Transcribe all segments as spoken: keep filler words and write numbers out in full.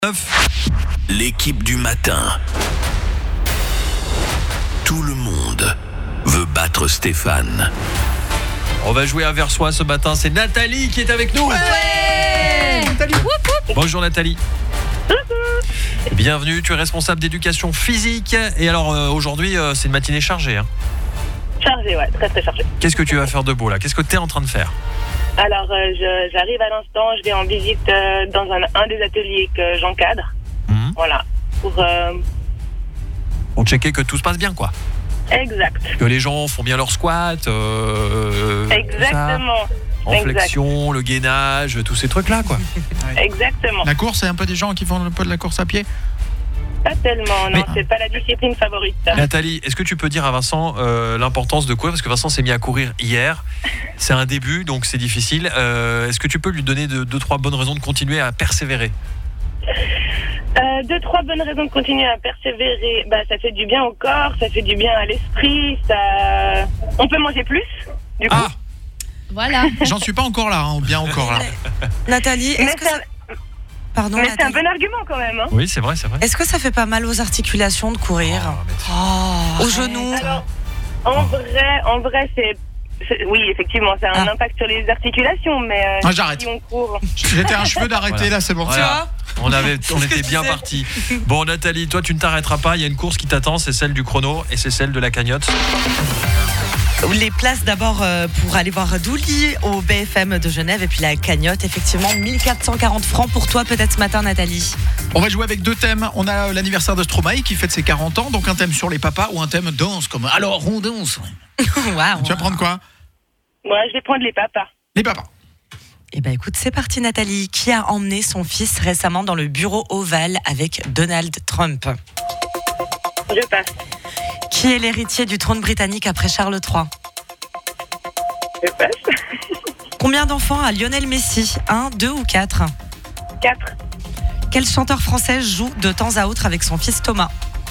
L'équipe du matin. Tout le monde veut battre Stéphane. On va jouer à Versoix ce matin, c'est Nathalie qui est avec nous. Ouais Nathalie. Bonjour Nathalie. Bienvenue, tu es responsable d'éducation physique. Et alors euh, aujourd'hui, euh, c'est une matinée chargée. Hein. Chargée, ouais, très très chargée. Qu'est-ce que tu vas faire de beau là ? Qu'est-ce que tu es en train de faire ? Alors, euh, je, j'arrive à l'instant, je vais en visite euh, dans un, un des ateliers que j'encadre. Mmh. Voilà, pour... Euh... Pour checker que tout se passe bien, quoi. Exact. Que les gens font bien leur squat. Euh, Exactement. En flexion, le gainage, tous ces trucs-là, quoi. Ouais. Exactement. La course, c'est un peu des gens qui font un peu de la course à pied ? Pas tellement, non, Mais... c'est pas la discipline favorite. Nathalie, est-ce que tu peux dire à Vincent euh, l'importance de courir ? Parce que Vincent s'est mis à courir hier. C'est un début, donc c'est difficile. Euh, est-ce que tu peux lui donner deux, deux, trois bonnes raisons de continuer à persévérer ? Euh, deux, trois bonnes raisons de continuer à persévérer. Bah, ça fait du bien au corps, ça fait du bien à l'esprit, ça... On peut manger plus, du coup. Ah Voilà. J'en suis pas encore là, hein, bien encore là. Nathalie, est-ce que ça... Pardon, mais Nathalie. c'est un bon argument quand même. Hein. Oui, c'est vrai, c'est vrai. Est-ce que ça fait pas mal aux articulations de courir ? Oh, oh, aux genoux ? Alors, en vrai, en vrai, c'est... c'est... Oui, effectivement, ça a un ah. impact sur les articulations, mais euh, ah, j'arrête. si on court... J'étais un cheveu d'arrêter, voilà. là, c'est bon. Voilà. On, avait, on était bien disais. partis. Bon, Nathalie, toi, tu ne t'arrêteras pas. Il y a une course qui t'attend, c'est celle du chrono et c'est celle de la cagnotte. Les places d'abord euh, pour aller voir Douli au B F M de Genève et puis la cagnotte, effectivement, mille quatre cent quarante francs pour toi peut-être ce matin, Nathalie. On va jouer avec deux thèmes. On a l'anniversaire de Stromae qui fête ses quarante ans, donc un thème sur les papas ou un thème danse, comme alors on danse. Wow. Tu vas prendre quoi ? Moi, je vais prendre les papas. Les papas. Eh ben écoute, c'est parti Nathalie. Qui a emmené son fils récemment dans le bureau ovale avec Donald Trump ? Je passe. Qui est l'héritier du trône britannique après Charles trois ? Je passe. Combien d'enfants a Lionel Messi ? Un, deux ou quatre ? Quatre. Quel chanteur français joue de temps à autre avec son fils Thomas ?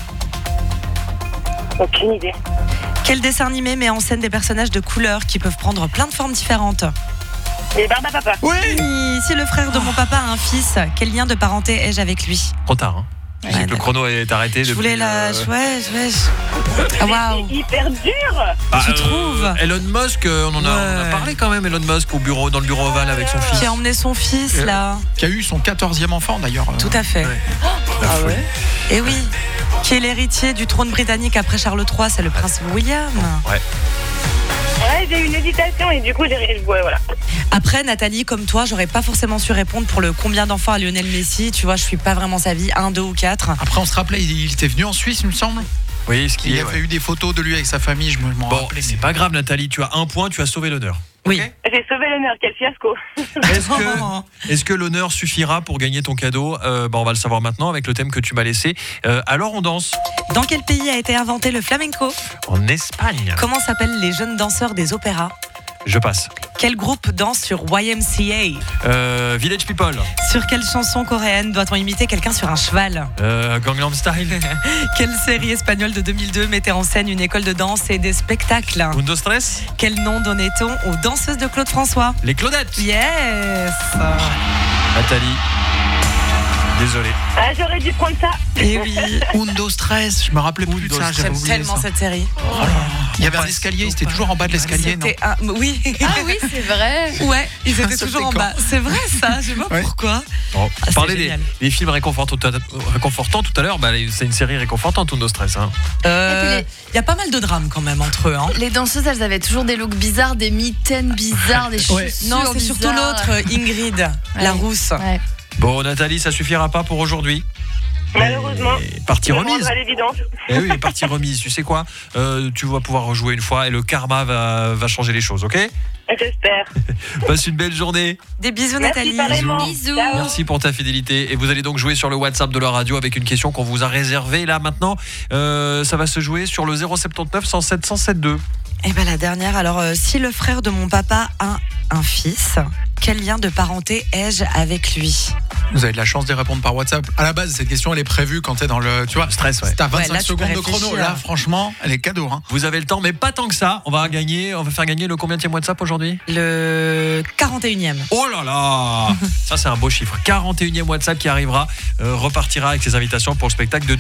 Aucune idée. Quel dessin animé met en scène des personnages de couleur qui peuvent prendre plein de formes différentes ? Les Barbapapa. Oui. Oui, si le frère de mon papa a un fils, quel lien de parenté ai-je avec lui ? Trop tard, hein. Je sais que le chrono est arrêté. Je depuis, voulais la... euh... Ouais, ouais. Je... Ah, waouh. C'est hyper dur. Ah, Tu euh, trouves ? Elon Musk, on en a, Ouais. on a parlé quand même, Elon Musk, au bureau, dans le bureau ovale avec son fils. Qui a emmené son fils, là ? Qui a eu son quatorzième enfant d'ailleurs. Tout à fait. Ouais. Ah ouais ? Et oui. Qui est l'héritier du trône britannique après Charles trois ? C'est le prince William. Ouais. Ouais, j'ai eu une hésitation et du coup, j'ai... Ouais, voilà. Après, Nathalie, comme toi, j'aurais pas forcément su répondre pour le combien d'enfants a Lionel Messi. Tu vois, je suis pas vraiment sa vie. Un, deux ou quatre. Après, on se rappelait, il, il était venu en Suisse, il me semble. Oui, ce qui Il est. avait Ouais. eu des photos de lui avec sa famille, je me- je m'en Bon, rappelais. c'est pas grave, Nathalie, tu as un point, tu as sauvé l'honneur. Oui. Ok. J'ai sauvé l'honneur, quel fiasco. Est-ce que, est-ce que l'honneur suffira pour gagner ton cadeau ? euh, bah, On va le savoir maintenant avec le thème que tu m'as laissé. Euh, alors on danse Dans quel pays a été inventé le flamenco ? en Espagne. Comment s'appellent les jeunes danseurs des opéras ? Je passe. Quel groupe danse sur Y M C A ? Euh, Village People. Sur quelle chanson coréenne doit-on imiter quelqu'un sur un cheval ? Euh, Gangnam Style. Quelle série espagnole de deux mille deux mettait en scène une école de danse et des spectacles ? Undo Stress. Quel nom donnait-on aux danseuses de Claude François ? Les Claudettes. Yes ! Nathalie. Désolé. Ah, j'aurais dû prendre ça. Et oui, Undo Stress, je me rappelais plus de Undo ça. Stress. j'avais j'aime oublié tellement ça. cette série. Il y avait un escalier, il était toujours en bas de l'escalier, non ? C'était un... Oui. Ah oui, c'est vrai. Ouais, ils étaient Ça, toujours en c'était bas. C'est vrai ça, je sais pas Ouais. pourquoi. Bon, Ah, c'est parler des, génial. des films réconfortants tout à, réconfortants tout à l'heure, bah, c'est une série réconfortante, Undo Stress. Hein. Euh, Il y a pas mal de drames quand même entre eux. Hein. Les danseuses, elles avaient toujours des looks bizarres, des mitaines bizarres, des chaussures Ouais. Non, c'est surtout bizarres. l'autre, Ingrid, la Ouais. rousse. Ouais. Bon, Nathalie, ça suffira pas pour aujourd'hui. Malheureusement. Et partie Je me remise. rendre à l'évidence. Eh oui, partie remise. Tu sais quoi ? Euh, Tu vas pouvoir rejouer une fois et le karma va, va changer les choses, ok ? J'espère. Passe une belle journée. Des bisous Merci, Nathalie. pareillement. Bisous. Ciao. Merci pour ta fidélité. Et vous allez donc jouer sur le WhatsApp de la radio avec une question qu'on vous a réservée. Là, maintenant, euh, ça va se jouer sur le zéro soixante-dix-neuf cent sept cent soixante-douze. Et ben la dernière, alors euh, si le frère de mon papa a un fils, Quel lien de parenté ai-je avec lui ? Vous avez de la chance d'y répondre par WhatsApp. À la base, cette question, elle est prévue quand t'es dans le. Tu vois, stress, ouais. T'as vingt-cinq Ouais, là, tu peux secondes de chrono. réfléchir. Là, franchement, elle est cadeau. Hein. Vous avez le temps, mais pas tant que ça. On va gagner, on va faire gagner le combienième WhatsApp aujourd'hui ? Le quarante et unième. Oh là là. Ça, c'est un beau chiffre. quarante et unième WhatsApp qui arrivera, euh, repartira avec ses invitations pour le spectacle de